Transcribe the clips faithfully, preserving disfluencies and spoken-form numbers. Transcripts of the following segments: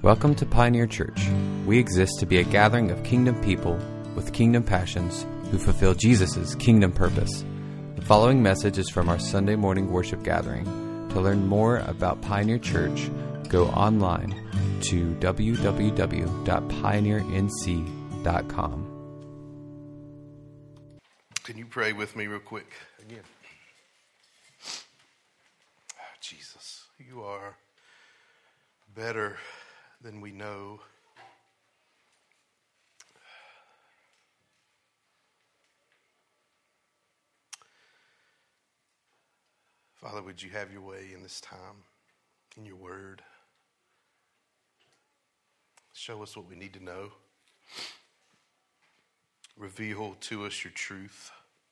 Welcome to Pioneer Church. We exist to be a gathering of kingdom people with kingdom passions who fulfill Jesus' kingdom purpose. The following message is from our Sunday morning worship gathering. To learn more about Pioneer Church, go online to w w w dot pioneer n c dot com. Can you pray with me real quick again? Jesus, you are better than we know. Father, would you have your way in this time, in your word? Show us what we need to know. Reveal to us your truth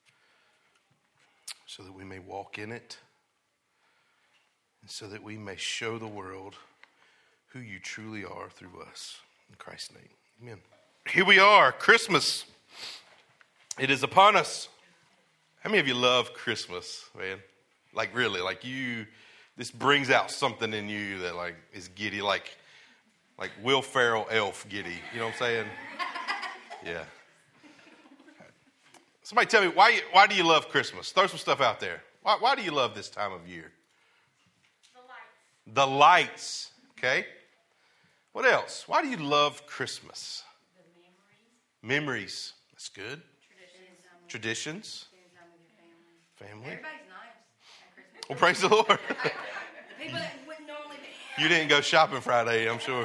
so that we may walk in it and so that we may show the world who you truly are through us. In Christ's name, amen. Here we are, Christmas. It is upon us. How many of you love Christmas, man? Like really, like you, this brings out something in you that like is giddy, like like Will Ferrell elf giddy. You know what I'm saying? Yeah. Somebody tell me, why why do you love Christmas? Throw some stuff out there. Why, why do you love this time of year? The lights. The lights, okay. What else? Why do you love Christmas? The memories. Memories. That's good. Traditions. Traditions. Family. Family. Everybody's nice. Well, praise the Lord. The people that wouldn't normally be. You didn't go shopping Friday, I'm sure.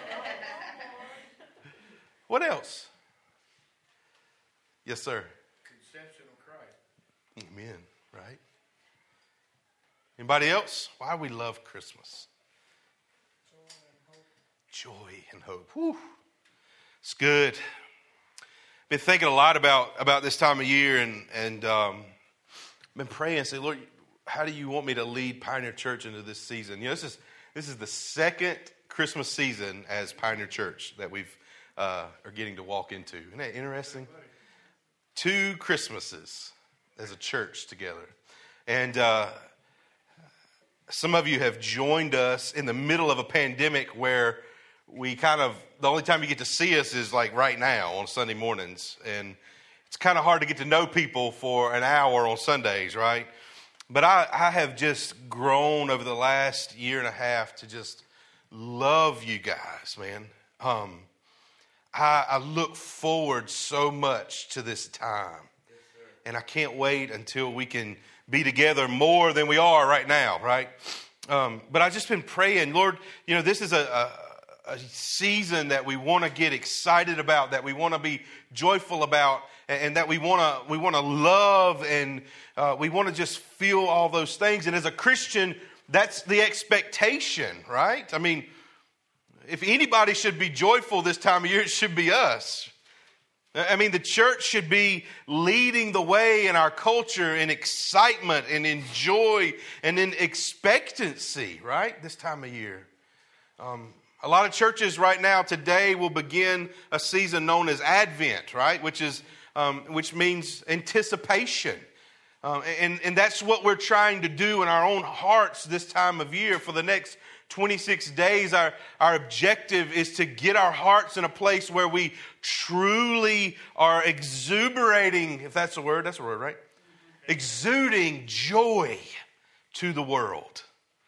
What else? Yes, sir. Conception of Christ. Amen. Right? Anybody else? Why we love Christmas? Joy and hope. Joy and hope. Whew. It's good. Been thinking a lot about, about this time of year and and um, been praying and say, Lord, how do you want me to lead Pioneer Church into this season? You know, this is this is the second Christmas season as Pioneer Church that we've uh, are getting to walk into. Isn't that interesting? Two Christmases as a church together. And uh, some of you have joined us in the middle of a pandemic where we kind of, the only time you get to see us is like right now on Sunday mornings. And it's kind of hard to get to know people for an hour on Sundays, right? But I, I have just grown over the last year and a half to just love you guys, man. Um, I, I look forward so much to this time. Yes, and I can't wait until we can be together more than we are right now, right? Um, but I've just been praying, Lord, you know, this is a, a, a season that we want to get excited about, that we want to be joyful about, and, and that we want to we want to love, and uh, we want to just feel all those things. And as a Christian, that's the expectation, right? I mean, if anybody should be joyful this time of year, it should be us. I mean, the church should be leading the way in our culture in excitement and in joy and in expectancy, right? This time of year. Um, a lot of churches right now today will begin a season known as Advent, right? Which is um, which means anticipation. Um, and, and that's what we're trying to do in our own hearts this time of year. For the next twenty-six days, our, our objective is to get our hearts in a place where we truly are exuberating, if that's a word, that's a word, right? Exuding joy to the world.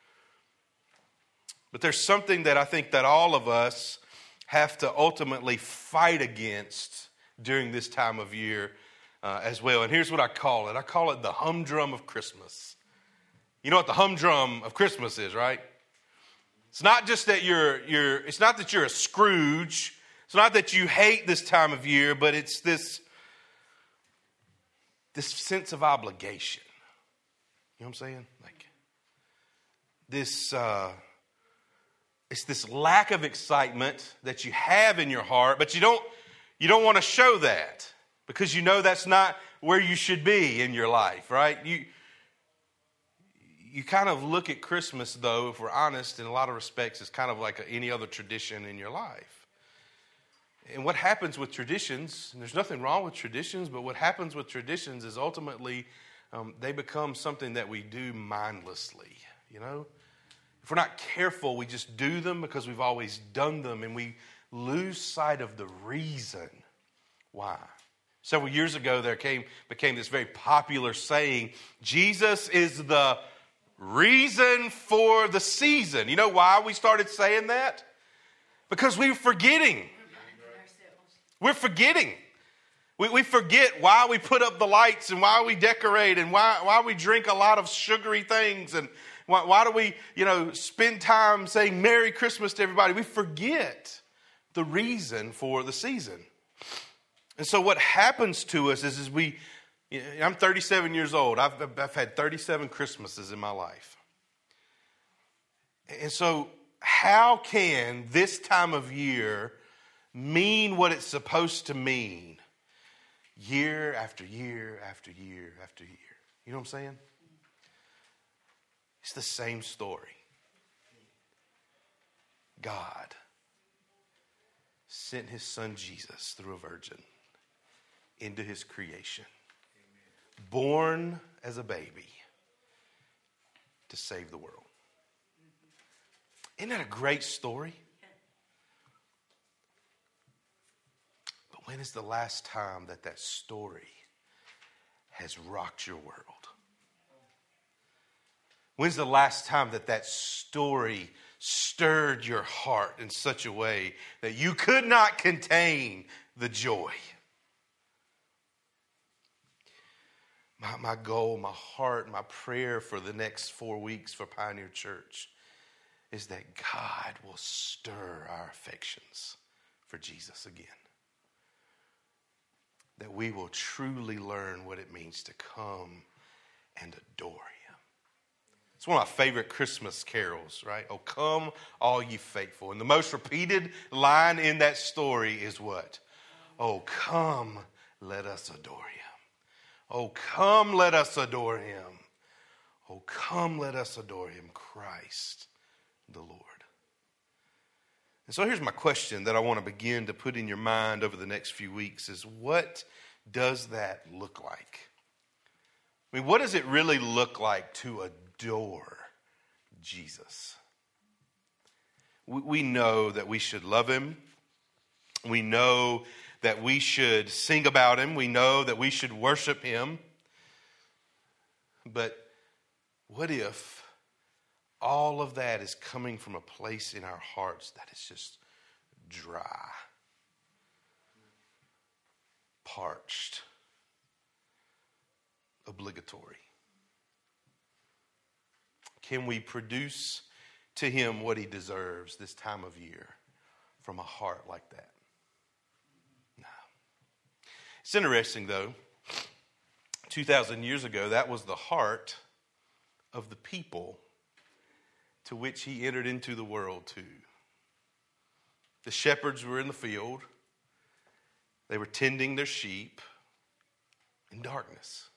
But there's something that I think that all of us have to ultimately fight against during this time of year uh, as well. And here's what I call it. I call it the humdrum of Christmas. You know what the humdrum of Christmas is, right? It's not just that you're, you're, it's not that you're a Scrooge. It's not that you hate this time of year, but it's this, this sense of obligation. You know what I'm saying? Like this, uh, it's this lack of excitement that you have in your heart, but you don't, you don't want to show that because you know that's not where you should be in your life, right? You, You kind of look at Christmas, though, if we're honest, in a lot of respects, it's kind of like a, any other tradition in your life. And what happens with traditions, and there's nothing wrong with traditions, but what happens with traditions is ultimately um, they become something that we do mindlessly, you know? if we're not careful, we just do them because we've always done them, and we lose sight of the reason why. Several years ago, there came became this very popular saying, Jesus is the reason for the season. You know why we started saying that? Because we were forgetting. We're forgetting. We, we forget why we put up the lights and why we decorate and why, why we drink a lot of sugary things and why, why do we, you know, spend time saying Merry Christmas to everybody. We forget the reason for the season. And so what happens to us is, is we, I'm thirty-seven years old. I've, I've had thirty-seven Christmases in my life. And so how can this time of year mean what it's supposed to mean year after year after year after year? You know what I'm saying? It's the same story. God sent his son Jesus through a virgin into his creation. Amen. Born as a baby to save the world. Isn't that a great story? But when is the last time that that story has rocked your world? When's the last time that that story stirred your heart in such a way that you could not contain the joy? My, my goal, my heart, my prayer for the next four weeks for Pioneer Church is that God will stir our affections for Jesus again. That we will truly learn what it means to come and adore him. It's one of my favorite Christmas carols, right? Oh, come all ye faithful. And the most repeated line in that story is what? Oh, come, let us adore him. Oh, come, let us adore him. Oh, come, let us adore him, Christ the Lord. And so here's my question that I want to begin to put in your mind over the next few weeks is, what does that look like? I mean, what does it really look like to adore Jesus? We, we know that we should love him. We know that we should sing about him. We know that we should worship him. But what if all of that is coming from a place in our hearts that is just dry, parched, obligatory? Can we produce to him what he deserves this time of year from a heart like that? No. It's interesting, though. two thousand years ago, that was the heart of the people to which he entered into the world too. The shepherds were in the field. They were tending their sheep in darkness.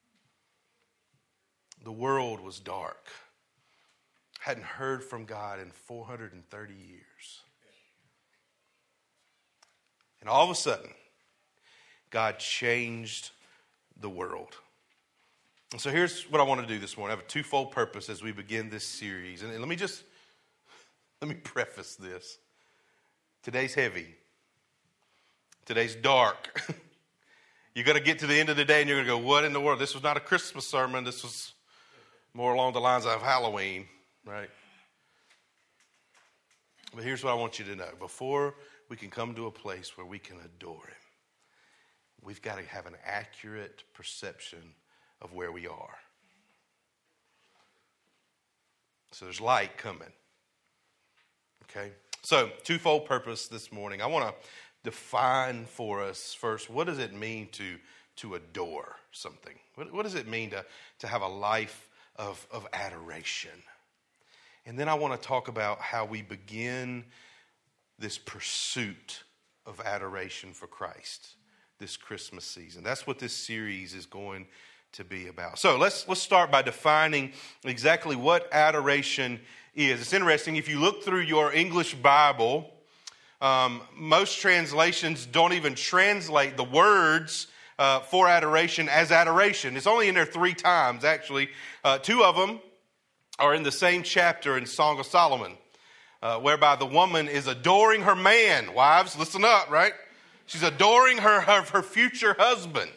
The world was dark. Hadn't heard from God in four hundred thirty years. And all of a sudden, God changed the world. And so here's what I want to do this morning. I have a twofold purpose as we begin this series. And let me just, let me preface this. Today's heavy. Today's dark. You're going to get to the end of the day and you're going to go, what in the world? This was not a Christmas sermon. This was more along the lines of Halloween, right? But here's what I want you to know. Before we can come to a place where we can adore him, we've got to have an accurate perception of where we are. So there's light coming. Okay? So, twofold purpose this morning. I want to define for us first, what does it mean to, to adore something? What, what does it mean to, to have a life of, of adoration? And then I want to talk about how we begin this pursuit of adoration for Christ this Christmas season. That's what this series is going to be about. So let's let's start by defining exactly what adoration is. It's interesting, if you look through your English Bible, um, most translations don't even translate the words uh, for adoration as adoration. It's only in there three times, actually. Uh, two of them are in the same chapter in Song of Solomon, uh, whereby the woman is adoring her man. Wives, listen up, right? She's adoring her, her, her future husband.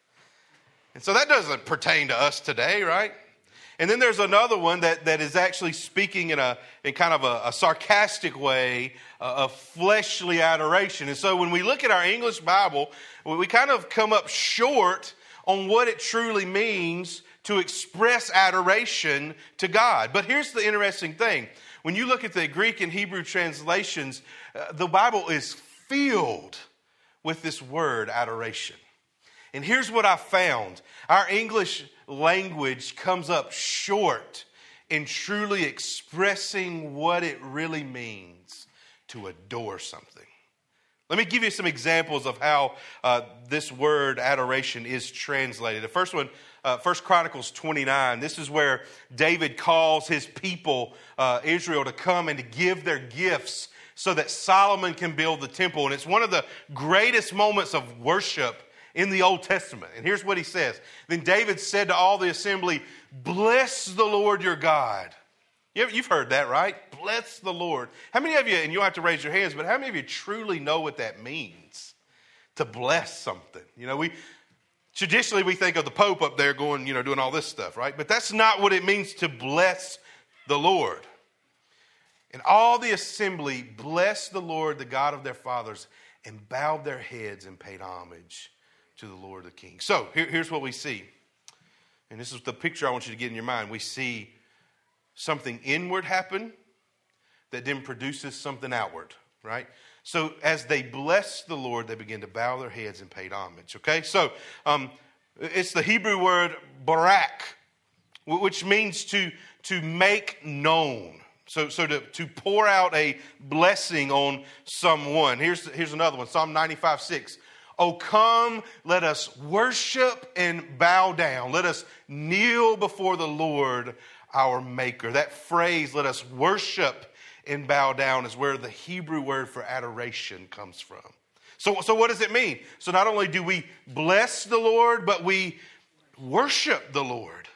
And so that doesn't pertain to us today, right? And then there's another one that, that is actually speaking in a in kind of a, a sarcastic way uh, of fleshly adoration. And so when we look at our English Bible, we kind of come up short on what it truly means to express adoration to God. But here's the interesting thing. When you look at the Greek and Hebrew translations, uh, the Bible is filled with this word adoration. And here's what I found. Our English language comes up short in truly expressing what it really means to adore something. Let me give you some examples of how uh, this word adoration is translated. The first one, uh, First Chronicles twenty-nine. This is where David calls his people, uh, Israel, to come and to give their gifts so that Solomon can build the temple. And it's one of the greatest moments of worship in the Old Testament. And here's what he says. Then David said to all the assembly, "Bless the Lord your God." You've heard that, right? Bless the Lord. How many of you, and you don't have to raise your hands, but how many of you truly know what that means? To bless something. You know, we traditionally we think of the Pope up there going, you know, doing all this stuff, right? But that's not what it means to bless the Lord. And all the assembly blessed the Lord, the God of their fathers, and bowed their heads and paid homage to the Lord the King. So here, here's what we see. And this is the picture I want you to get in your mind. We see something inward happen that then produces something outward, right? So as they blessed the Lord, they began to bow their heads and paid homage, okay? So um, it's the Hebrew word barak, which means to, to make known. So, so to, to pour out a blessing on someone. Here's, here's another one, Psalm ninety-five six. "Oh, come, let us worship and bow down. Let us kneel before the Lord our Maker." That phrase, "let us worship and bow down," is where the Hebrew word for adoration comes from. So, so what does it mean? So not only do we bless the Lord, but we worship the Lord.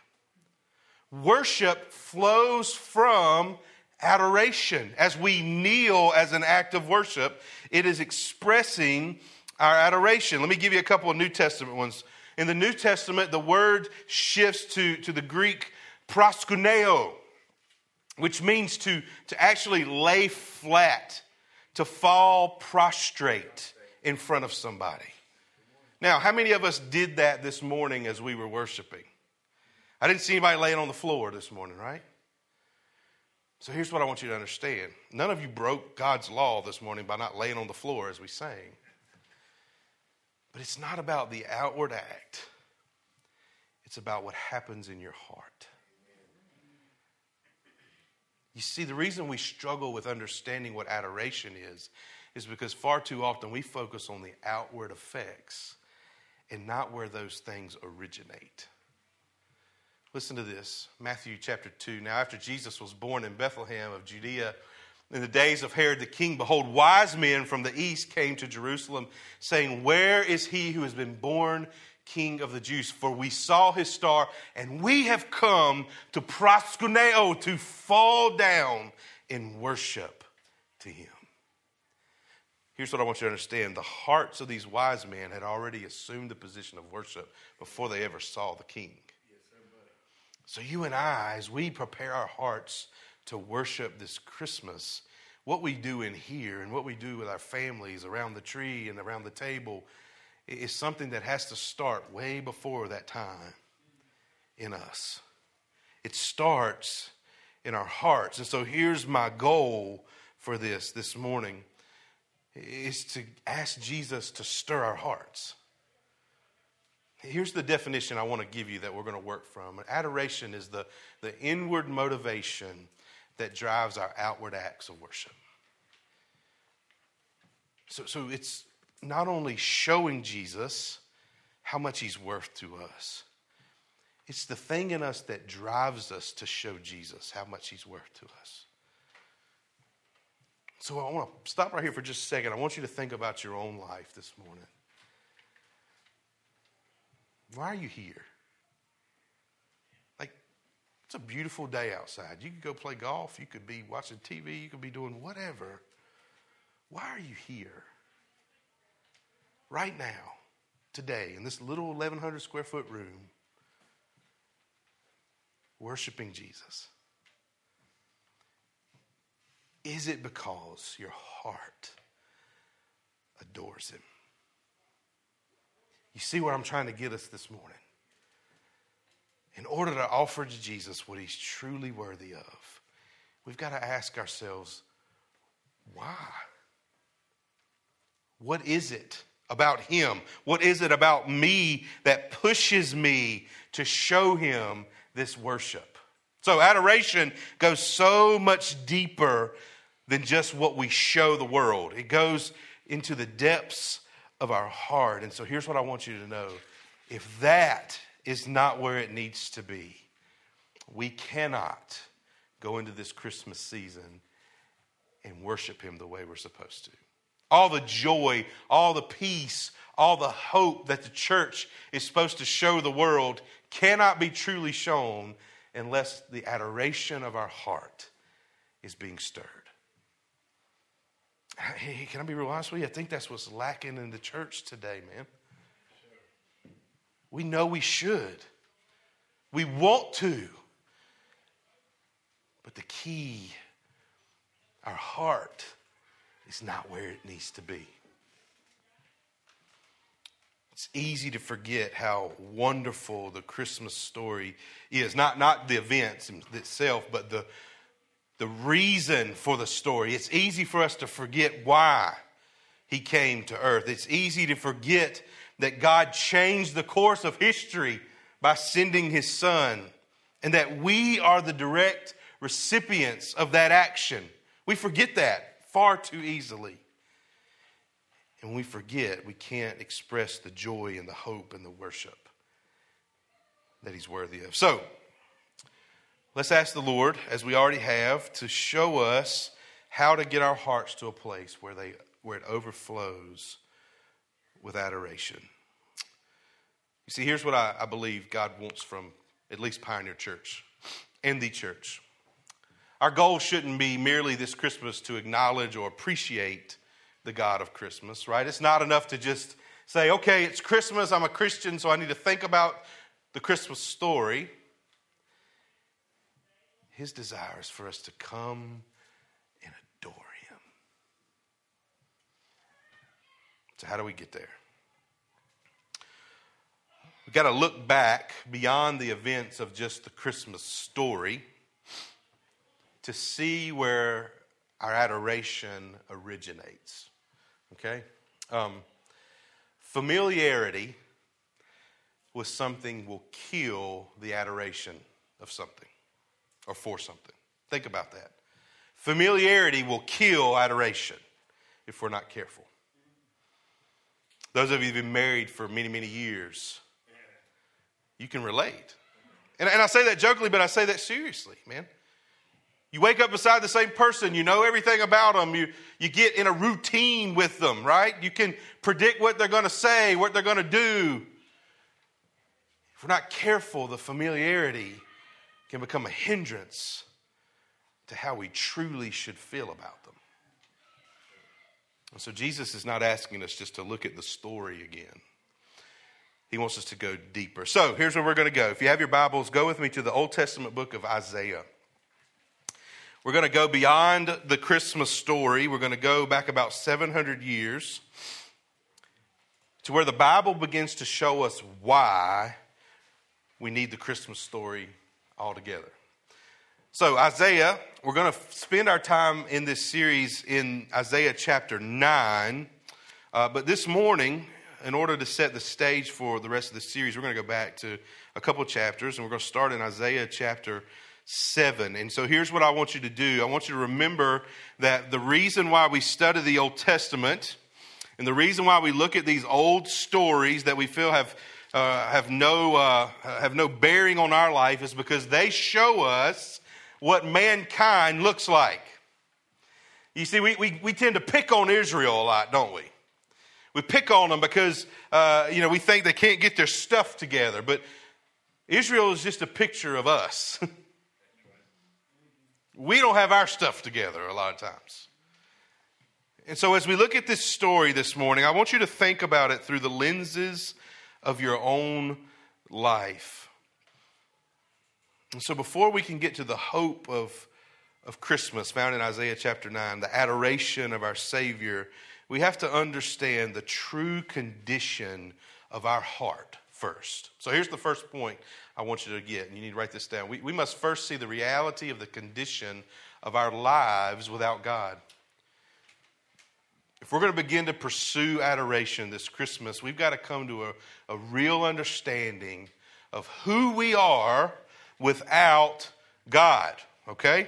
Worship flows from adoration. As we kneel as an act of worship, it is expressing our adoration. Let me give you a couple of New Testament ones. In the New Testament, the word shifts to, to the Greek proskuneo, which means to, to actually lay flat, to fall prostrate in front of somebody. Now, how many of us did that this morning as we were worshiping? I didn't see anybody laying on the floor this morning, right? So here's what I want you to understand. None of you broke God's law this morning by not laying on the floor as we sang. But it's not about the outward act. It's about what happens in your heart. You see, the reason we struggle with understanding what adoration is, is because far too often we focus on the outward effects and not where those things originate. Listen to this, Matthew chapter two. Now, after Jesus was born in Bethlehem of Judea, in the days of Herod the king, behold, wise men from the east came to Jerusalem, saying, "Where is he who has been born King of the Jews? For we saw his star, and we have come to proskuneo, to fall down in worship to him." Here's what I want you to understand. The hearts of these wise men had already assumed the position of worship before they ever saw the king. So you and I, as we prepare our hearts to worship this Christmas, what we do in here and what we do with our families around the tree and around the table is something that has to start way before that time in us. It starts in our hearts. And so here's my goal for this this morning, is to ask Jesus to stir our hearts. Here's the definition I want to give you that we're going to work from. Adoration is the, the inward motivation that drives our outward acts of worship. So, so it's not only showing Jesus how much he's worth to us, it's the thing in us that drives us to show Jesus how much he's worth to us. So I want to stop right here for just a second. I want you to think about your own life this morning. Why are you here? Like, It's a beautiful day outside. You could go play golf. You could be watching T V. You could be doing whatever. Why are you here? Right now, today, in this little eleven hundred square foot room, worshiping Jesus. Is it because your heart adores him? You see where I'm trying to get us this morning? In order to offer to Jesus what he's truly worthy of, we've got to ask ourselves, why? What is it about him? What is it about me that pushes me to show him this worship? So adoration goes so much deeper than just what we show the world. It goes into the depths of our heart. And so here's what I want you to know. If that is not where it needs to be, we cannot go into this Christmas season and worship him the way we're supposed to. All the joy, all the peace, all the hope that the church is supposed to show the world cannot be truly shown unless the adoration of our heart is being stirred. Hey, can I be real honest with you? I think that's what's lacking in the church today, man. We know we should. We want to. But the key, our heart, is not where it needs to be. It's easy to forget how wonderful the Christmas story is. Not, not the events itself, but the, the reason for the story. It's easy for us to forget why he came to earth. It's easy to forget that God changed the course of history by sending his son, and that we are the direct recipients of that action. We forget that far too easily. And when we forget, we can't express the joy and the hope and the worship that he's worthy of. So, let's ask the Lord, as we already have, to show us how to get our hearts to a place where they where it overflows with adoration. You see, here's what I, I believe God wants from at least Pioneer Church and the church. Our goal shouldn't be merely this Christmas to acknowledge or appreciate the God of Christmas, right? It's not enough to just say, okay, it's Christmas, I'm a Christian, so I need to think about the Christmas story. His desire is for us to come and adore him. So how do we get there? We've got to look back beyond the events of just the Christmas story to see where our adoration originates. Okay? Um, familiarity with something will kill the adoration of something or for something. Think about that. Familiarity will kill adoration if we're not careful. Those of you who've been married for many, many years, you can relate. And, and I say that jokingly, but I say that seriously, man. You wake up beside the same person. You know everything about them. You, you get in a routine with them, right? You can predict what they're going to say, what they're going to do. If we're not careful, the familiarity can become a hindrance to how we truly should feel about them. And so Jesus is not asking us just to look at the story again. He wants us to go deeper. So here's where we're going to go. If you have your Bibles, go with me to the Old Testament book of Isaiah. We're going to go beyond the Christmas story. We're going to go back about seven hundred years to where the Bible begins to show us why we need the Christmas story altogether. So Isaiah, we're going to spend our time in this series in Isaiah chapter nine. Uh, but this morning, in order to set the stage for the rest of the series, we're going to go back to a couple of chapters, and we're going to start in Isaiah chapter seven. And so here's what I want you to do. I want you to remember that the reason why we study the Old Testament and the reason why we look at these old stories that we feel have uh, have no uh, have no bearing on our life is because they show us what mankind looks like. You see, we, we, we tend to pick on Israel a lot, don't we? We pick on them because, uh, you know, we think they can't get their stuff together. But Israel is just a picture of us. we don't have our stuff together a lot of times. And so as we look at this story this morning, I want you to think about it through the lenses of your own life. And so before we can get to the hope of, of Christmas found in Isaiah chapter nine, the adoration of our Savior, we have to understand the true condition of our heart first. So here's the first point I want you to get, and you need to write this down. We, we must first see the reality of the condition of our lives without God. If we're going to begin to pursue adoration this Christmas, we've got to come to a, a real understanding of who we are without God, okay?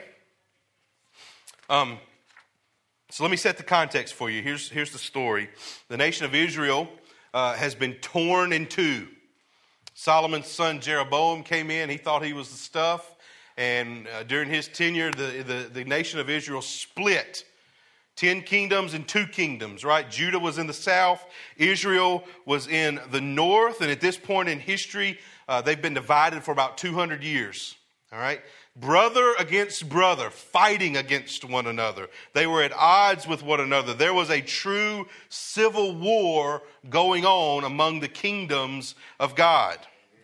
Um, so let me set the context for you. Here's, here's the story. The nation of Israel uh, has been torn in two. Solomon's son Jeroboam came in. He thought he was the stuff. And uh, during his tenure, the, the, the nation of Israel split. Ten kingdoms and two kingdoms, right? Judah was in the south. Israel was in the north. And at this point in history, uh, they've been divided for about two hundred years, all right? Brother against brother, fighting against one another. They were at odds with one another. There was a true civil war going on among the kingdoms of God.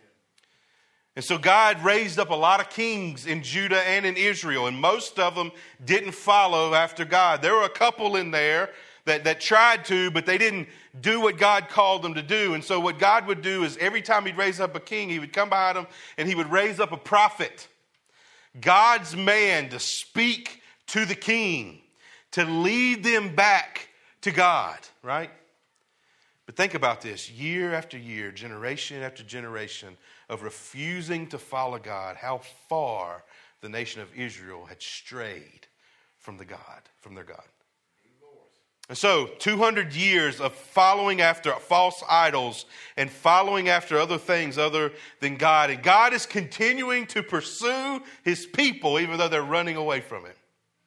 And so God raised up a lot of kings in Judah and in Israel, and most of them didn't follow after God. There were a couple in there that, that tried to, but they didn't do what God called them to do. And so what God would do is every time he'd raise up a king, he would come behind him and he would raise up a prophet, God's man, to speak to the king, to lead them back to God, right? But think about this, year after year, generation after generation of refusing to follow God, how far the nation of Israel had strayed from the God, from their God. And so, two hundred years of following after false idols and following after other things other than God. And God is continuing to pursue his people, even though they're running away from it.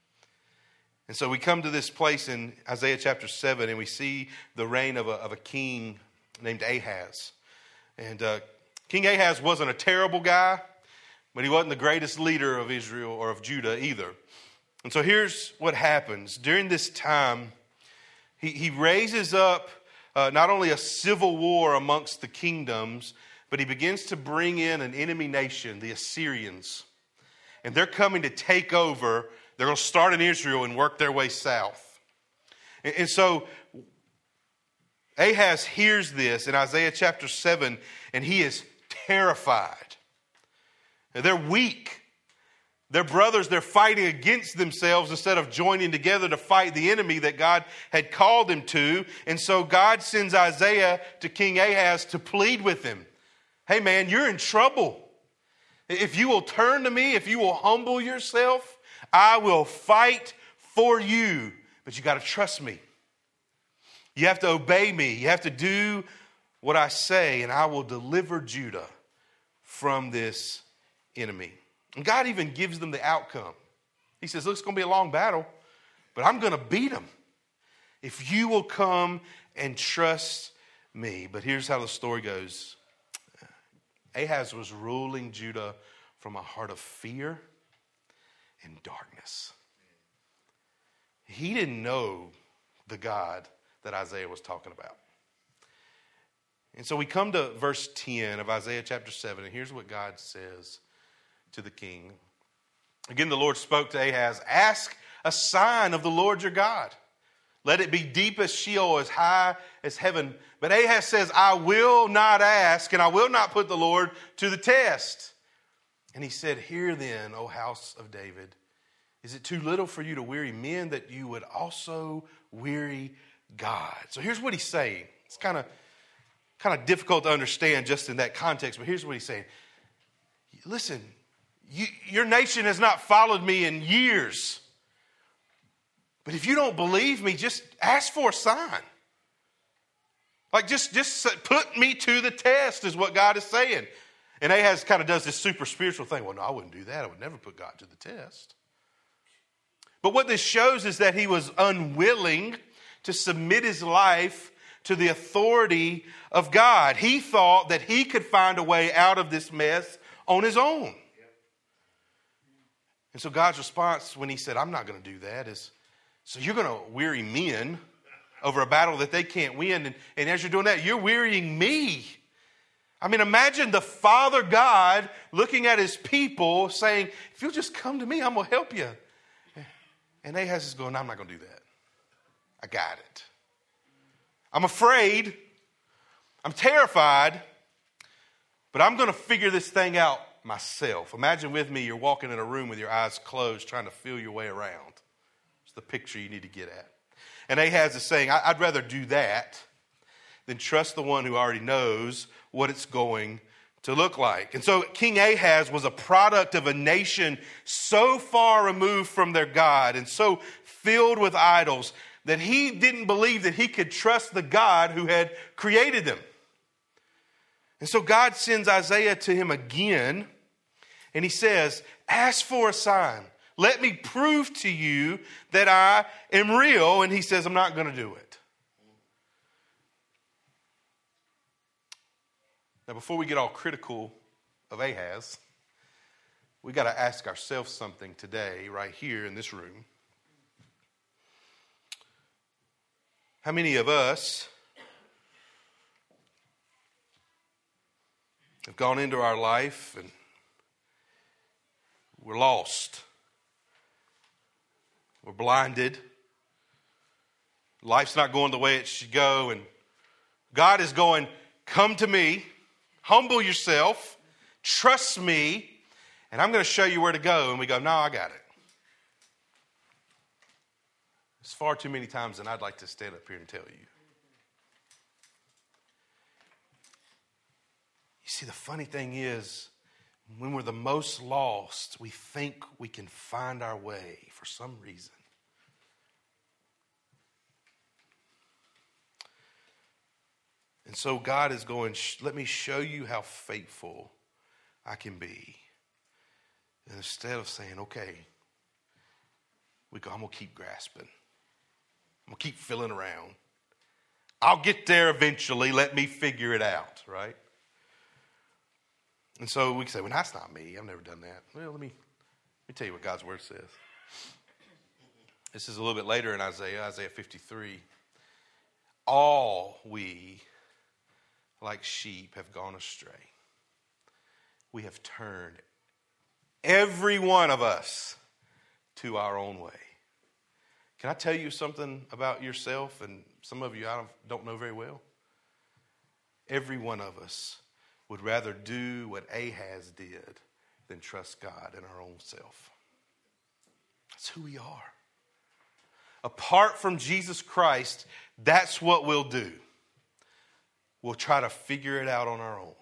And so we come to this place in Isaiah chapter seven, and we see the reign of a, of a king named Ahaz. And uh, King Ahaz wasn't a terrible guy, but he wasn't the greatest leader of Israel or of Judah either. And so here's what happens. During this time, he, he raises up uh, not only a civil war amongst the kingdoms, but he begins to bring in an enemy nation, the Assyrians. And they're coming to take over. They're going to start in Israel and work their way south. And, and so Ahaz hears this in Isaiah chapter seven, and he is terrified. They're weak. Their brothers, they're fighting against themselves instead of joining together to fight the enemy that God had called them to. And so God sends Isaiah to King Ahaz to plead with him. Hey man, you're in trouble. If you will turn to me, if you will humble yourself, I will fight for you. But you got to trust me. You have to obey me. You have to do what I say, and I will deliver Judah from this enemy. And God even gives them the outcome. He says, look, it's going to be a long battle, but I'm going to beat them if you will come and trust me. But here's how the story goes. Ahaz was ruling Judah from a heart of fear and darkness. He didn't know the God that Isaiah was talking about. And so we come to verse ten of Isaiah chapter seven, and here's what God says to the king. Again, the Lord spoke to Ahaz, ask a sign of the Lord your God. Let it be deep as Sheol, as high as heaven. But Ahaz says, I will not ask, and I will not put the Lord to the test. And he said, hear then, O house of David, is it too little for you to weary men that you would also weary God? So here's what he's saying. It's kind of kind of difficult to understand just in that context, but here's what he's saying. Listen, you, your nation has not followed me in years. But if you don't believe me, just ask for a sign. Like just, just put me to the test is what God is saying. And Ahaz kind of does this super spiritual thing. Well, no, I wouldn't do that. I would never put God to the test. But what this shows is that he was unwilling to submit his life to the authority of God. He thought that he could find a way out of this mess on his own. And so God's response when he said, I'm not going to do that, is, so you're going to weary men over a battle that they can't win. And, and as you're doing that, you're wearying me. I mean, imagine the Father God looking at his people saying, if you'll just come to me, I'm going to help you. And Ahaz is going, I'm not going to do that. I got it. I'm afraid. I'm terrified. But I'm going to figure this thing out myself. Imagine with me, you're walking in a room with your eyes closed, trying to feel your way around. It's the picture you need to get at. And Ahaz is saying, I'd rather do that than trust the one who already knows what it's going to look like. And so King Ahaz was a product of a nation so far removed from their God and so filled with idols that he didn't believe that he could trust the God who had created them. And so God sends Isaiah to him again, and he says, ask for a sign. Let me prove to you that I am real. And he says, I'm not going to do it. Now, before we get all critical of Ahaz, we got to ask ourselves something today, right here in this room. How many of us have gone into our life and we're lost? We're blinded. Life's not going the way it should go. And God is going, come to me, humble yourself, trust me, and I'm going to show you where to go. And we go, no, I got it. It's far too many times than I'd like to stand up here and tell you. You see, the funny thing is, when we're the most lost, we think we can find our way for some reason. And so God is going, let me show you how faithful I can be. And instead of saying, okay, we go, I'm going to keep grasping. I'm going to keep filling around. I'll get there eventually. Let me figure it out, right? And so we can say, well, that's not me. I've never done that. Well, let me, let me tell you what God's word says. This is a little bit later in Isaiah, Isaiah fifty-three. All we, like sheep, have gone astray. We have turned, every one of us, to our own way. Can I tell you something about yourself? And some of you I don't, don't know very well. Every one of us would rather do what Ahaz did than trust God in our own self. That's who we are. Apart from Jesus Christ, that's what we'll do. We'll try to figure it out on our own.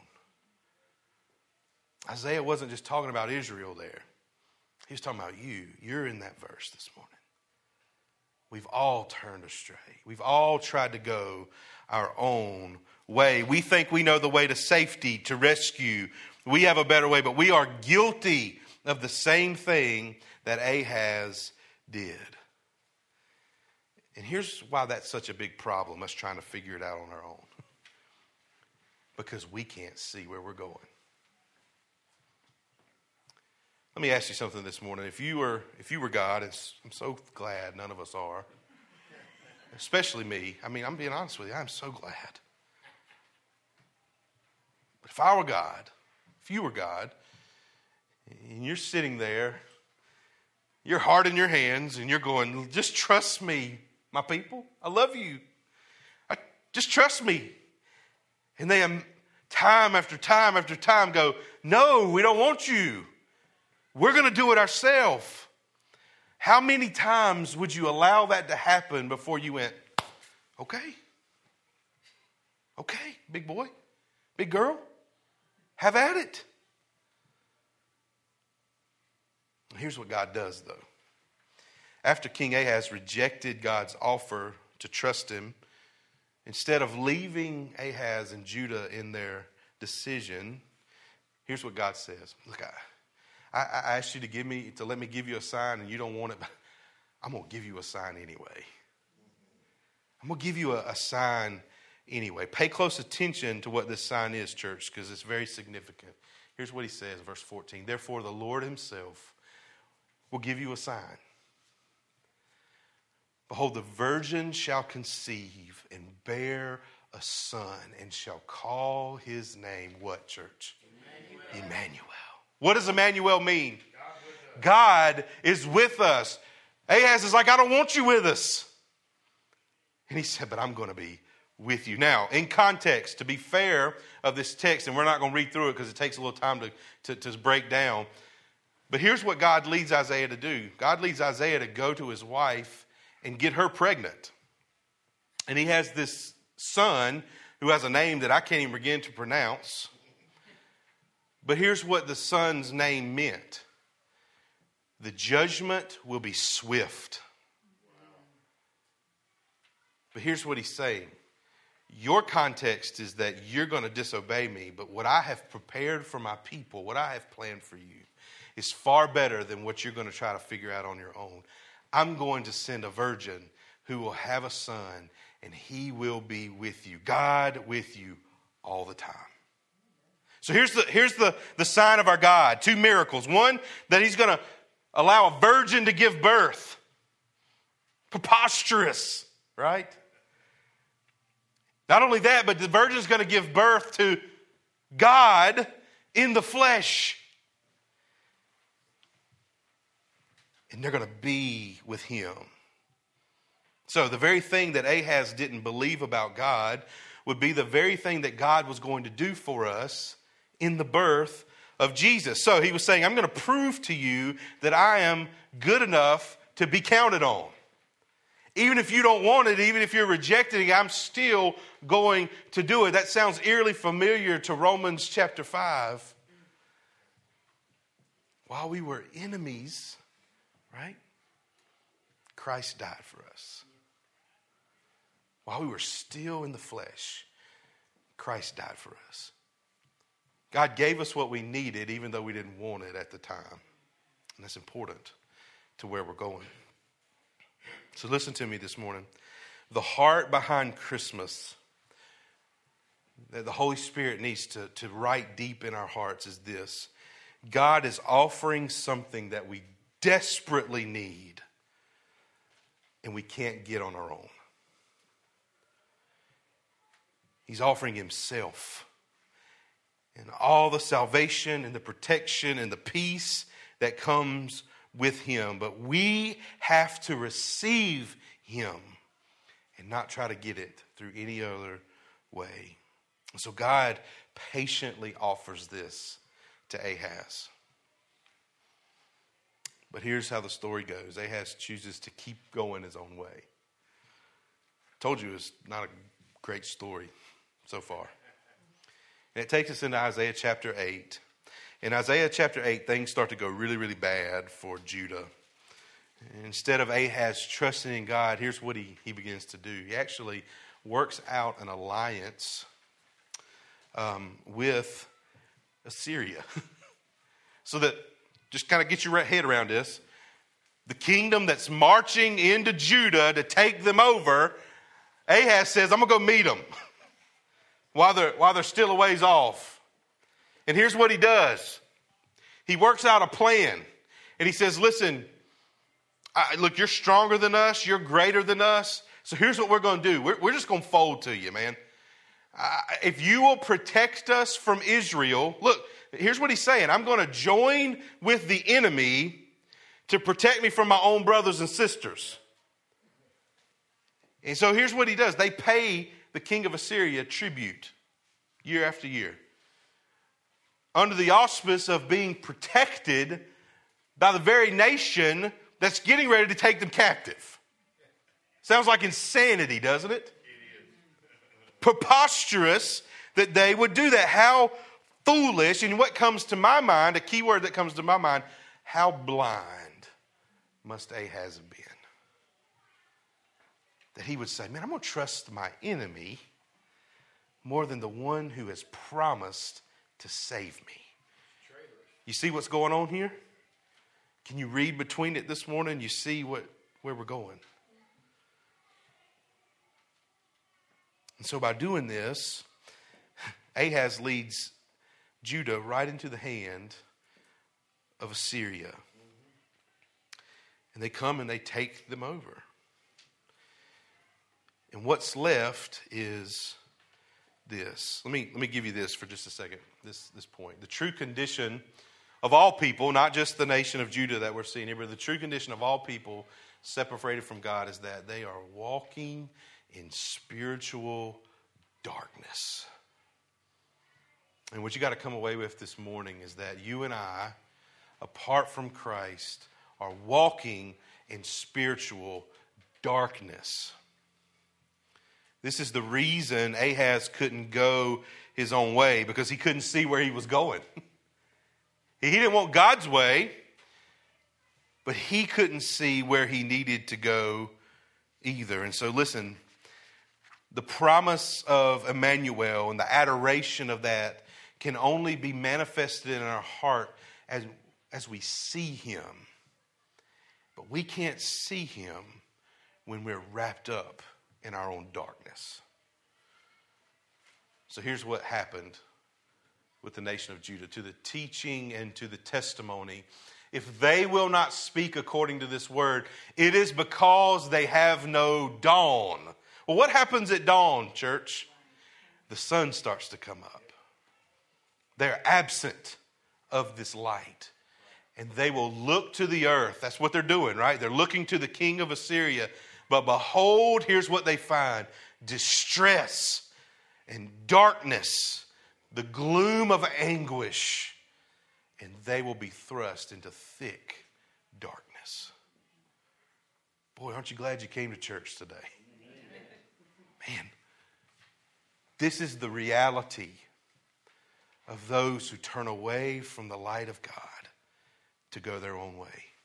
Isaiah wasn't just talking about Israel there. He was talking about you. You're in that verse this morning. We've all turned astray. We've all tried to go our own way. We think we know the way to safety, to rescue. We have a better way, but we are guilty of the same thing that Ahaz did. And here's why that's such a big problem, us trying to figure it out on our own. Because we can't see where we're going. Let me ask you something this morning. If you were, if you were God, it's, I'm so glad none of us are. Especially me. I mean, I'm being honest with you. I'm so glad. But if I were God, if you were God, and you're sitting there, your heart in your hands, and you're going, just trust me, my people. I love you. I, just trust me. And they time after time after time go, no, we don't want you. We're going to do it ourselves. How many times would you allow that to happen before you went, okay, okay, big boy, big girl, have at it? Here's what God does, though. After King Ahaz rejected God's offer to trust him, instead of leaving Ahaz and Judah in their decision, here's what God says. Look, I... I, I asked you to give me to let me give you a sign, and you don't want it. But I'm going to give you a sign anyway. I'm going to give you a, a sign anyway. Pay close attention to what this sign is, church, because it's very significant. Here's what he says, verse fourteen. Therefore, the Lord himself will give you a sign. Behold, the virgin shall conceive and bear a son and shall call his name, what, church? Emmanuel. Emmanuel. What does Emmanuel mean? God is with us. Ahaz is like, I don't want you with us. And he said, but I'm going to be with you. Now, in context, to be fair of this text, and we're not going to read through it because it takes a little time to, to, to break down. But here's what God leads Isaiah to do. God leads Isaiah to go to his wife and get her pregnant. And he has this son who has a name that I can't even begin to pronounce. But here's what the son's name meant. The judgment will be swift. But here's what he's saying. Your context is that you're going to disobey me, but what I have prepared for my people, what I have planned for you, is far better than what you're going to try to figure out on your own. I'm going to send a virgin who will have a son, and he will be with you. God with you all the time. So here's the, here's the, the sign of our God. Two miracles. One, that he's going to allow a virgin to give birth. Preposterous, right? Not only that, but the virgin is going to give birth to God in the flesh. And they're going to be with him. So the very thing that Ahaz didn't believe about God would be the very thing that God was going to do for us in the birth of Jesus. So he was saying, I'm going to prove to you that I am good enough to be counted on. Even if you don't want it, even if you're rejecting it, I'm still going to do it. That sounds eerily familiar to Romans chapter five. While we were enemies, right? Christ died for us. While we were still in the flesh, Christ died for us. God gave us what we needed even though we didn't want it at the time. And that's important to where we're going. So listen to me this morning. The heart behind Christmas that the Holy Spirit needs to, to write deep in our hearts is this. God is offering something that we desperately need and we can't get on our own. He's offering himself and all the salvation and the protection and the peace that comes with him. But we have to receive him and not try to get it through any other way. So God patiently offers this to Ahaz. But here's how the story goes. Ahaz chooses to keep going his own way. I told you it's not a great story so far. And it takes us into Isaiah chapter eight. In Isaiah chapter eight, things start to go really, really bad for Judah. And instead of Ahaz trusting in God, here's what he, he begins to do. He actually works out an alliance um, with Assyria. So that, just kind of get your head around this. The kingdom that's marching into Judah to take them over, Ahaz says, I'm going to go meet them while they're, while they're still a ways off. And here's what he does. He works out a plan. And he says, listen, I, look, you're stronger than us. You're greater than us. So here's what we're going to do. We're, we're just going to fold to you, man. Uh, if you will protect us from Israel, look, here's what he's saying. I'm going to join with the enemy to protect me from my own brothers and sisters. And so here's what he does. They pay the king of Assyria tribute year after year, under the auspice of being protected by the very nation that's getting ready to take them captive. Sounds like insanity, doesn't it? It is. Preposterous that they would do that. How foolish, and what comes to my mind, a key word that comes to my mind, how blind must Ahaz have been? That he would say, man, I'm going to trust my enemy more than the one who has promised to save me. You see what's going on here? Can you read between it this morning? You see what where we're going. And so by doing this, Ahaz leads Judah right into the hand of Assyria. And they come and they take them over. And what's left is this. Let me, let me give you this for just a second, this, this point. The true condition of all people, not just the nation of Judah that we're seeing here, but the true condition of all people separated from God is that they are walking in spiritual darkness. And what you got to come away with this morning is that you and I, apart from Christ, are walking in spiritual darkness. This is the reason Ahaz couldn't go his own way, because he couldn't see where he was going. He didn't want God's way, but he couldn't see where he needed to go either. And so listen, the promise of Emmanuel and the adoration of that can only be manifested in our heart as, as we see him. But we can't see him when we're wrapped up in our own darkness. So here's what happened with the nation of Judah. To the teaching and to the testimony, if they will not speak according to this word, it is because they have no dawn. Well, what happens at dawn, church? The sun starts to come up. They're absent of this light. And they will look to the earth. That's what they're doing, right? They're looking to the king of Assyria. But behold, here's what they find. Distress and darkness, the gloom of anguish, and they will be thrust into thick darkness. Boy, aren't you glad you came to church today? Man, this is the reality of those who turn away from the light of God to go their own way.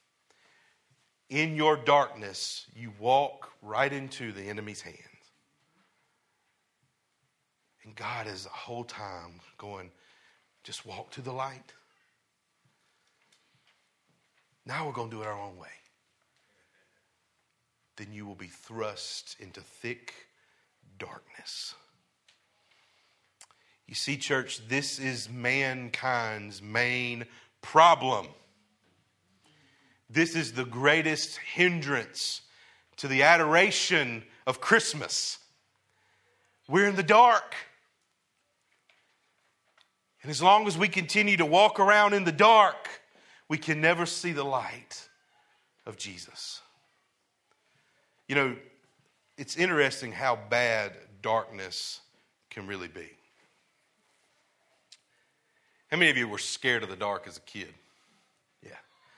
In your darkness, you walk right into the enemy's hands. And God is the whole time going, just walk to the light. Now we're going to do it our own way. Then you will be thrust into thick darkness. You see, church, this is mankind's main problem. This is the greatest hindrance to the adoration of Christmas. We're in the dark. And as long as we continue to walk around in the dark, we can never see the light of Jesus. You know, it's interesting how bad darkness can really be. How many of you were scared of the dark as a kid? Yeah.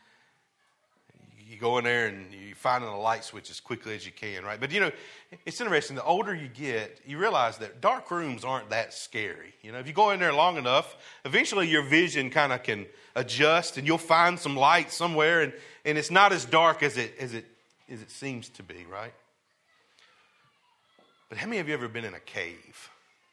You go in there and you find a light switch as quickly as you can, right? But you know, it's interesting. The older you get, you realize that dark rooms aren't that scary. You know, if you go in there long enough, eventually your vision kind of can adjust, and you'll find some light somewhere, and, and it's not as dark as it as it as it seems to be, right? But how many of you ever been in a cave?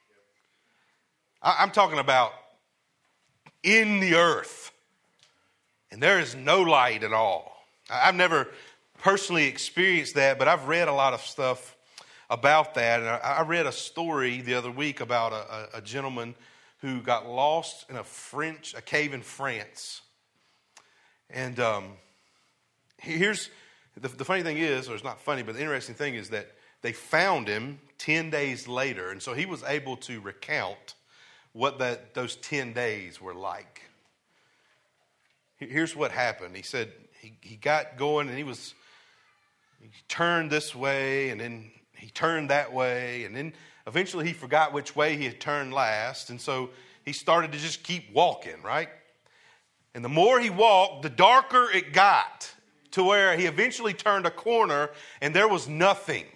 I, I'm talking about in the earth, and there is no light at all. I've never personally experienced that, but I've read a lot of stuff about that. And I read a story the other week about a, a gentleman who got lost in a French, a cave in France. And um, here's the, the funny thing is, or it's not funny, but the interesting thing is that they found him ten days later, and so he was able to recount what that those ten days were like. Here's what happened. He said he, he got going, and he was he turned this way, and then he turned that way, and then eventually he forgot which way he had turned last, and so he started to just keep walking, right? And the more he walked, the darker it got, to where he eventually turned a corner, and there was nothing.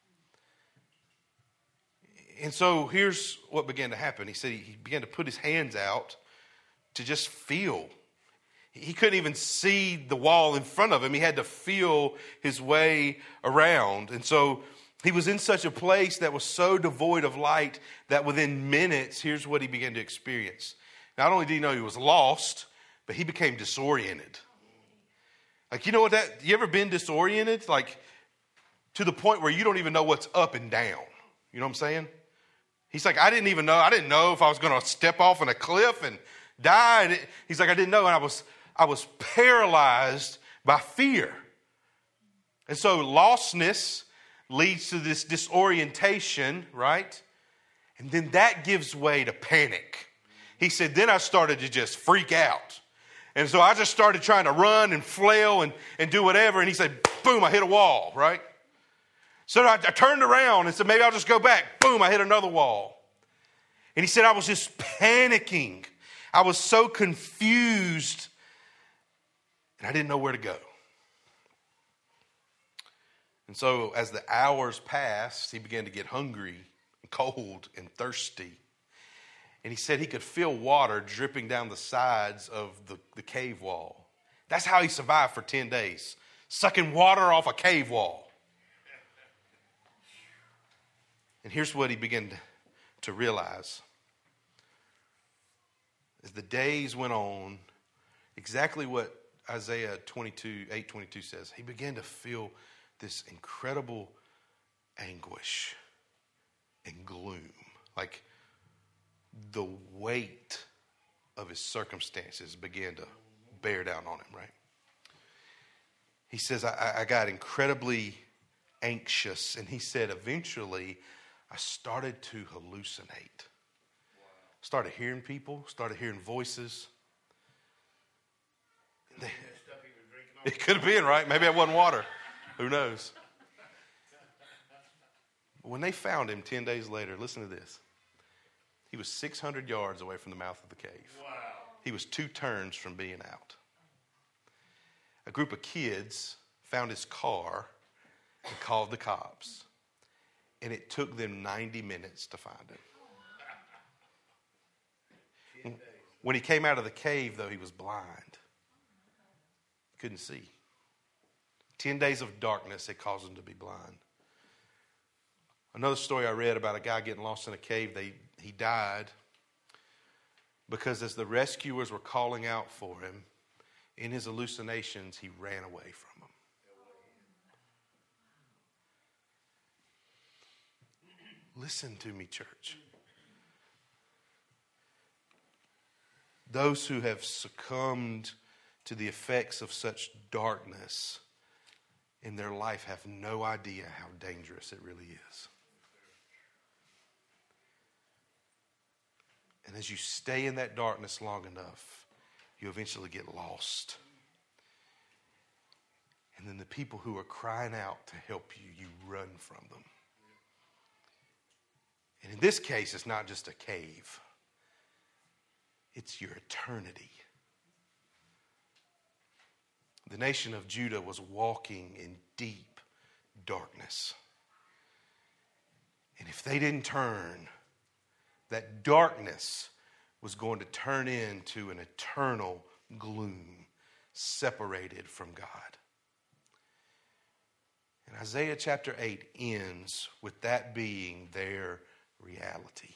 And so here's what began to happen. He said he began to put his hands out to just feel. He couldn't even see the wall in front of him. He had to feel his way around. And so he was in such a place that was so devoid of light that within minutes, here's what he began to experience. Not only did he know he was lost, but he became disoriented. Like, you know what that, you ever been disoriented? Like, to the point where you don't even know what's up and down. You know what I'm saying? He's like, I didn't even know. I didn't know if I was going to step off on a cliff and die. And it, he's like, I didn't know. And I was, I was paralyzed by fear. And so lostness leads to this disorientation, right? And then that gives way to panic. He said, then I started to just freak out. And so I just started trying to run and flail and, and do whatever. And he said, boom, I hit a wall, right? So I, I turned around and said, maybe I'll just go back. Boom, I hit another wall. And he said, I was just panicking. I was so confused. And I didn't know where to go. And so as the hours passed, he began to get hungry and cold and thirsty. And he said he could feel water dripping down the sides of the, the cave wall. That's how he survived for ten days, sucking water off a cave wall. And here's what he began to, to realize. As the days went on, exactly what Isaiah twenty-two, eight twenty-two says, he began to feel this incredible anguish and gloom. Like the weight of his circumstances began to bear down on him, right? He says, I, I got incredibly anxious. And he said, eventually, I started to hallucinate. Started hearing people, started hearing voices. They, it could have been, right? Maybe it wasn't water. Who knows? When they found him ten days later, listen to this. He was six hundred yards away from the mouth of the cave. Wow. He was two turns from being out. A group of kids found his car and called the cops. And it took them ninety minutes to find him. When he came out of the cave, though, he was blind. Couldn't see. Ten days of darkness had caused him to be blind. Another story I read about a guy getting lost in a cave, they, he died because as the rescuers were calling out for him, in his hallucinations, he ran away from them. Listen to me, church. Those who have succumbed to the effects of such darkness in their life have no idea how dangerous it really is. And as you stay in that darkness long enough, you eventually get lost. And then the people who are crying out to help you, you run from them. And in this case, it's not just a cave. It's your eternity. The nation of Judah was walking in deep darkness. And if they didn't turn, that darkness was going to turn into an eternal gloom, separated from God. And Isaiah chapter eight ends with that being their reality.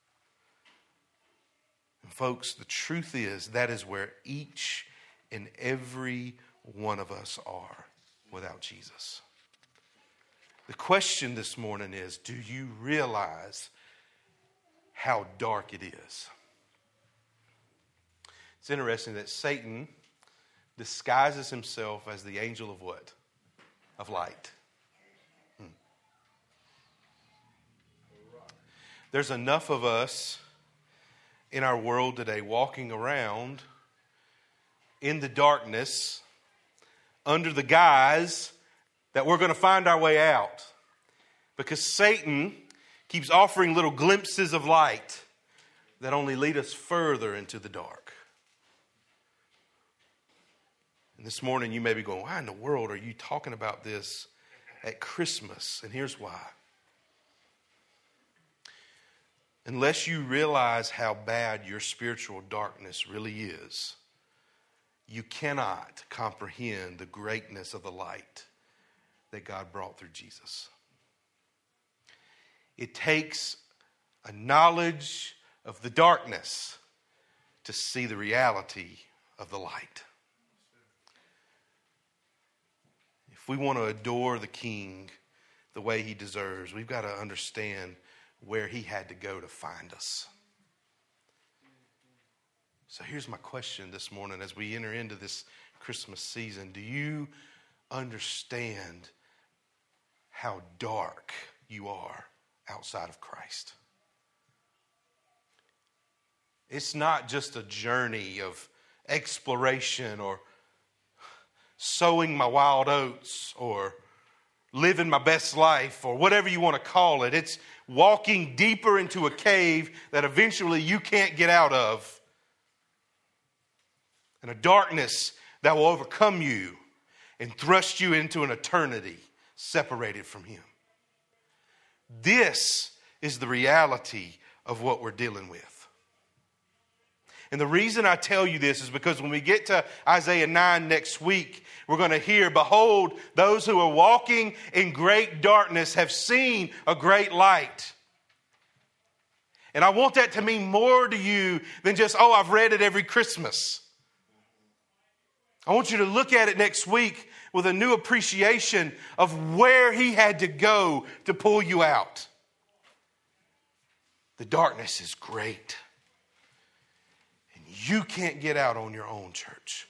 And folks, the truth is that is where each and every one of us are without Jesus. The question this morning is, do you realize how dark it is? It's interesting that Satan disguises himself as the angel of what? Of light. Hmm. There's enough of us in our world today walking around in the darkness under the guise that we're going to find our way out. Because Satan keeps offering little glimpses of light that only lead us further into the dark. And this morning you may be going, why in the world are you talking about this at Christmas? And here's why. Unless you realize how bad your spiritual darkness really is, you cannot comprehend the greatness of the light that God brought through Jesus. It takes a knowledge of the darkness to see the reality of the light. If we want to adore the King the way he deserves, we've got to understand where he had to go to find us. So here's my question this morning as we enter into this Christmas season. Do you understand how dark you are outside of Christ. It's not just a journey of exploration or sowing my wild oats or living my best life or whatever you want to call it. It's walking deeper into a cave that eventually you can't get out of, and a darkness that will overcome you and thrust you into an eternity separated from Him. This is the reality of what we're dealing with. And the reason I tell you this is because when we get to Isaiah nine next week, we're going to hear, behold, those who are walking in great darkness have seen a great light. And I want that to mean more to you than just, oh, I've read it every Christmas. I want you to look at it next week with a new appreciation of where He had to go to pull you out. The darkness is great. You can't get out on your own, church.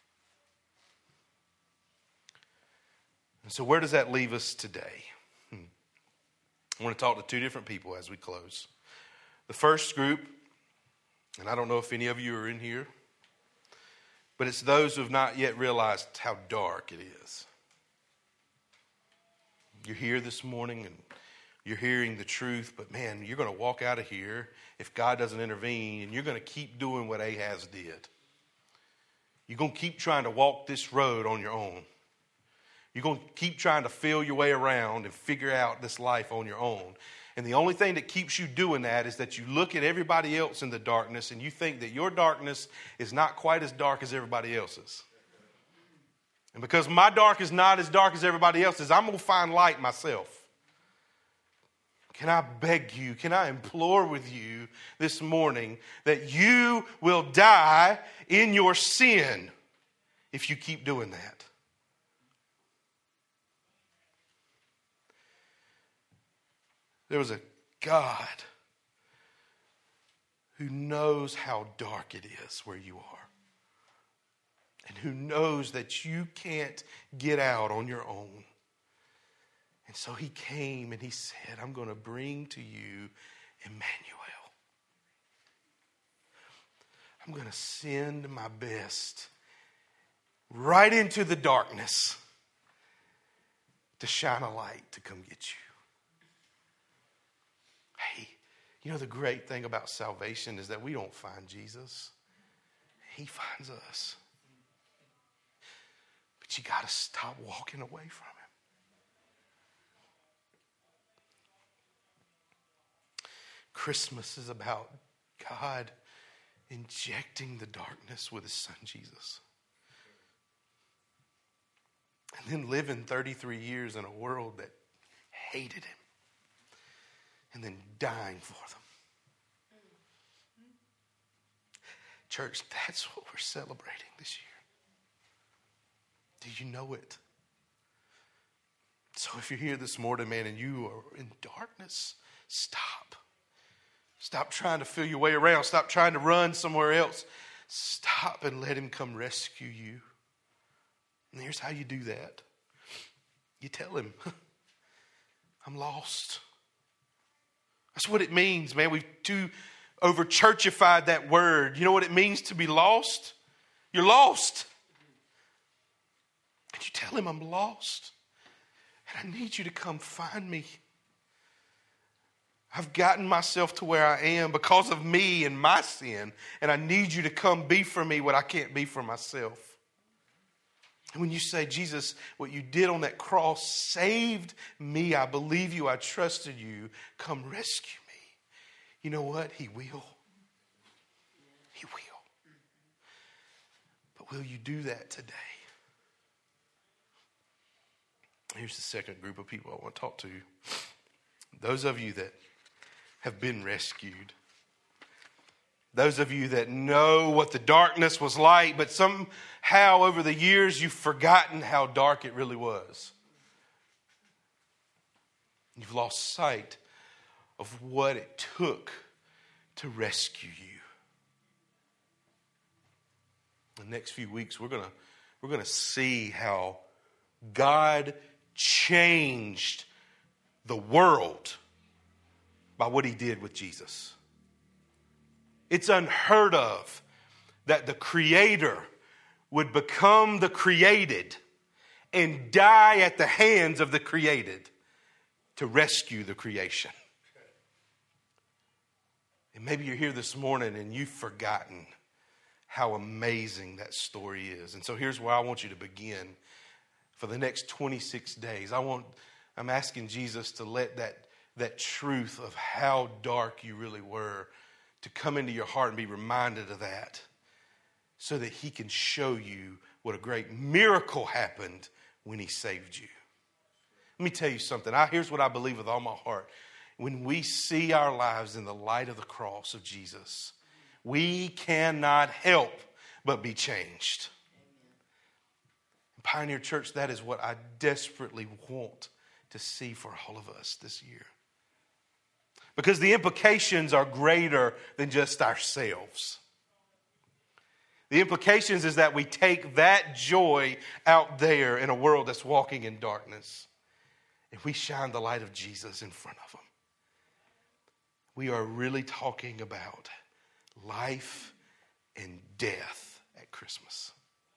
And so where does that leave us today? Hmm. I want to talk to two different people as we close. The first group, and I don't know if any of you are in here, but it's those who have not yet realized how dark it is. You're here this morning and you're hearing the truth, but man, you're going to walk out of here if God doesn't intervene, and you're going to keep doing what Ahaz did. You're going to keep trying to walk this road on your own. You're going to keep trying to feel your way around and figure out this life on your own. And the only thing that keeps you doing that is that you look at everybody else in the darkness and you think that your darkness is not quite as dark as everybody else's. And because my dark is not as dark as everybody else's, I'm going to find light myself. Can I beg you, can I implore with you this morning that you will die in your sin if you keep doing that? There was a God who knows how dark it is where you are, and who knows that you can't get out on your own. And so He came and He said, I'm going to bring to you Emmanuel. I'm going to send my best right into the darkness to shine a light to come get you. Hey, you know the great thing about salvation is that we don't find Jesus. He finds us. But you got to stop walking away from Him. Christmas is about God injecting the darkness with His Son Jesus. And then living thirty-three years in a world that hated Him. And then dying for them. Church, that's what we're celebrating this year. Do you know it? So if you're here this morning, man, and you are in darkness, stop. Stop trying to feel your way around. Stop trying to run somewhere else. Stop and let Him come rescue you. And here's how you do that. You tell Him, I'm lost. That's what it means, man. We've too over churchified that word. You know what it means to be lost? You're lost. And you tell Him, I'm lost. And I need you to come find me. I've gotten myself to where I am because of me and my sin. And I need you to come be for me what I can't be for myself. And when you say, Jesus, what you did on that cross saved me. I believe you. I trusted you. Come rescue me. You know what? He will. He will. But will you do that today? Here's the second group of people I want to talk to. Those of you that have been rescued. Those of you that know what the darkness was like, but somehow over the years you've forgotten how dark it really was. You've lost sight of what it took to rescue you. The next few weeks we're gonna we're gonna see how God changed the world by what he did with Jesus. It's unheard of that the Creator would become the created and die at the hands of the created to rescue the creation. And maybe you're here this morning and you've forgotten how amazing that story is. And so here's where I want you to begin. For the next twenty-six days, I want, I'm asking Jesus to let that, that truth of how dark you really were to come into your heart and be reminded of that, so that he can show you what a great miracle happened when he saved you. Let me tell you something. I, here's what I believe with all my heart. When we see our lives in the light of the cross of Jesus, we cannot help but be changed. Pioneer Church, that is what I desperately want to see for all of us this year. Because the implications are greater than just ourselves. The implications is that we take that joy out there in a world that's walking in darkness, and we shine the light of Jesus in front of them. We are really talking about life and death at Christmas.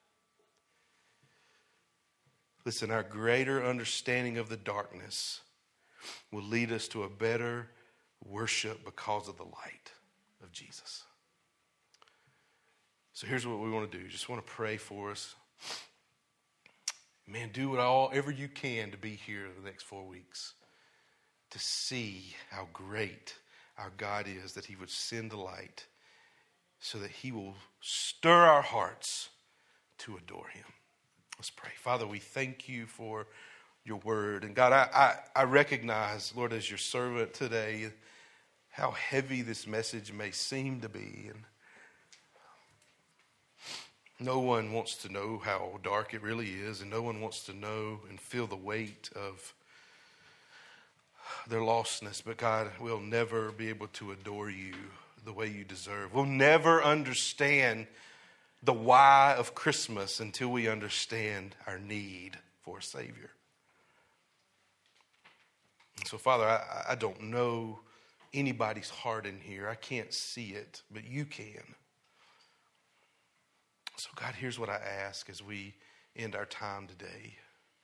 Listen, our greater understanding of the darkness will lead us to a better worship because of the light of Jesus. So here's what we want to do. Just want to pray for us. Man, do whatever you can to be here the next four weeks. To see how great our God is, that he would send the light so that he will stir our hearts to adore him. Let's pray. Father, we thank you for your word. And God, I, I, I recognize, Lord, as your servant today, how heavy this message may seem to be. And no one wants to know how dark it really is. And no one wants to know and feel the weight of their lostness. But God, we'll never be able to adore you the way you deserve. We'll never understand the why of Christmas until we understand our need for a Savior. And so, Father, I, I don't know anybody's heart in here. I can't see it, but you can. So, God, here's what I ask as we end our time today.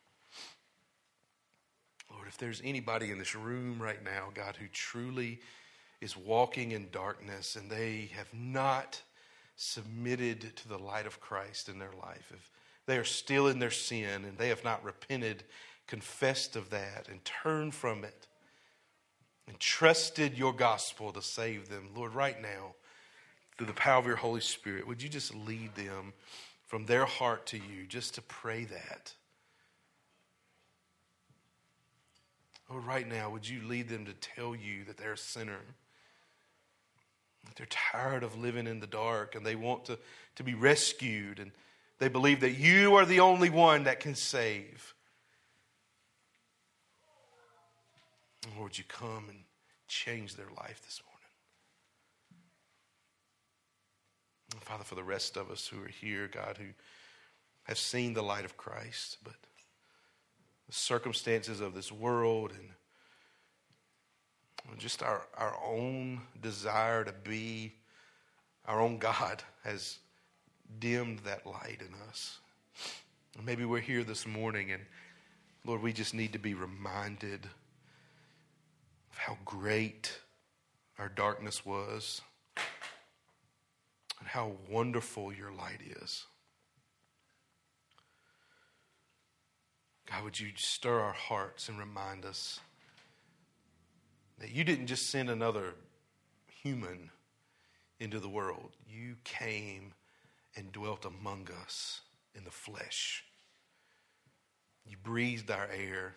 Lord, if there's anybody in this room right now, God, who truly is walking in darkness and they have not submitted to the light of Christ in their life, if they are still in their sin and they have not repented, confessed of that, and turned from it, and trusted your gospel to save them, Lord, right now, through the power of your Holy Spirit, would you just lead them from their heart to you, just to pray that? Lord, right now, would you lead them to tell you that they're a sinner, that they're tired of living in the dark and they want to, to be rescued, and they believe that you are the only one that can save. Lord, would you come and change their life this morning? And Father, for the rest of us who are here, God, who have seen the light of Christ, but the circumstances of this world and just our, our own desire to be our own God has dimmed that light in us. And maybe we're here this morning and, Lord, we just need to be reminded of how great our darkness was and how wonderful your light is. God, would you stir our hearts and remind us that you didn't just send another human into the world. You came and dwelt among us in the flesh. You breathed our air.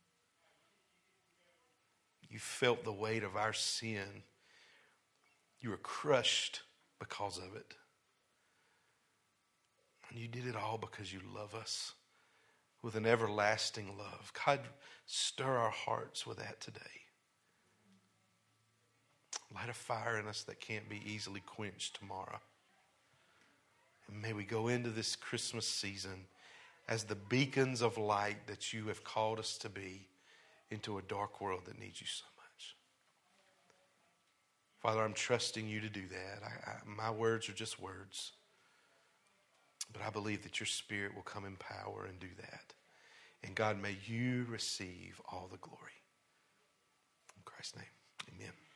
You felt the weight of our sin. You were crushed because of it. And you did it all because you love us with an everlasting love. God, stir our hearts with that today. Light a fire in us that can't be easily quenched tomorrow. And may we go into this Christmas season as the beacons of light that you have called us to be into a dark world that needs you so much. Father, I'm trusting you to do that. I, I, my words are just words. But I believe that your Spirit will come in power and do that. And God, may you receive all the glory. In Christ's name, amen.